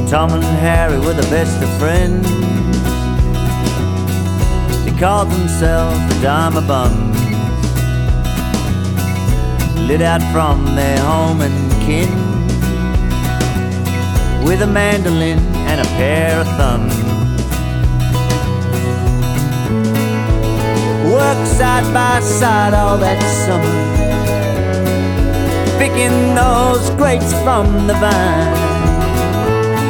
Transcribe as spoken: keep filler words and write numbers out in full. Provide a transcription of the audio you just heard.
Tom and Harry were the best of friends. They called themselves the Dharma Bums, lit out from their home and kin, with a mandolin and a pair of thumbs. Worked side by side all that summer, picking those grapes from the vine.